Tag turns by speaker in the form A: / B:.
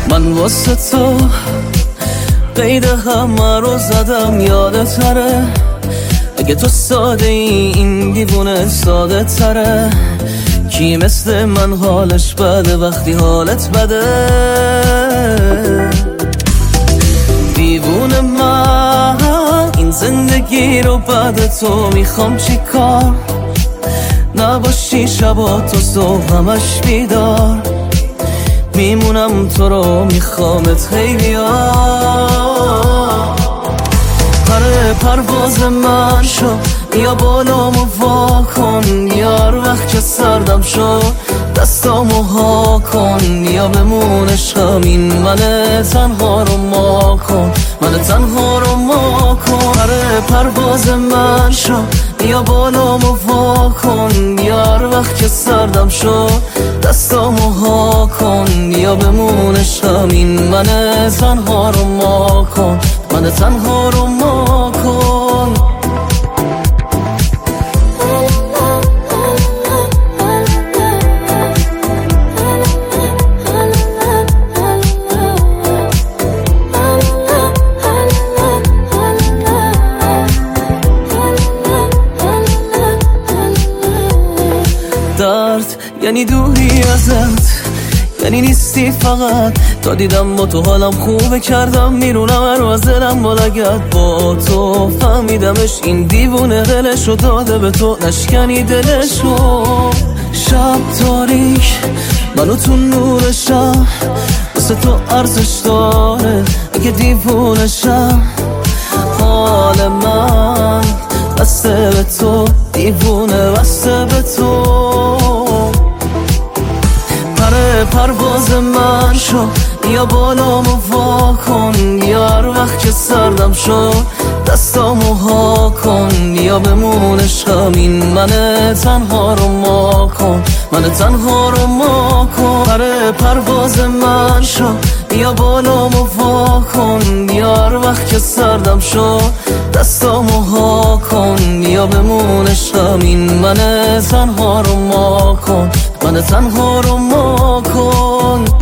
A: من واسه تو قید همه رو زدم، یادتره اگه تو ساده ای این دیوونه ساده تره. کی مثل من حالش بده وقتی حالت بده؟ دیوونه من این زندگی رو بعد تو میخوام چی کار؟ نباشی شبا تو صبح همش بیدار، میمونم تو رو میخوامت خیلی پره پرواز من شو، یا بالامو وا کن یار وقت که سردم شو، دستامو ها کن یا بمون عشقم این من تنها رو ما کن، من تنها رو ما کن. پره پرواز من شو، یا بالامو وا کن یار وقت که سردم شو، دستامو ها کن یا بمون عشقم این من تنها رو ما کن، من تنها رو ما کن. درد یعنی دوری ازت، یعنی نیستی فقط. تا دیدم با تو حالم خوبه کردم میرونم رو از دلم با لگت. با تو فهمیدمش این دیوونه دلشو داده به تو، نشکنی دلشو. شب تاریک منو تو نورشم، واسه تو ارزش داره اگه دیوونشم. حال من بسته به تو، دیوونه بسته به تو. پره پرواز من شو، یا بالامو وا کن یار وقت که سردم شو، دستامو ها کن یا بمون عشقم این من تنها رو ما کن، من تنها رو ما کن. پره پرواز من شو، یا بالامو وا کن یار وقت که سردم شو، دستامو ها کن یا بمون عشقم این من تنها رو ما کن، من تنها رو ما کن.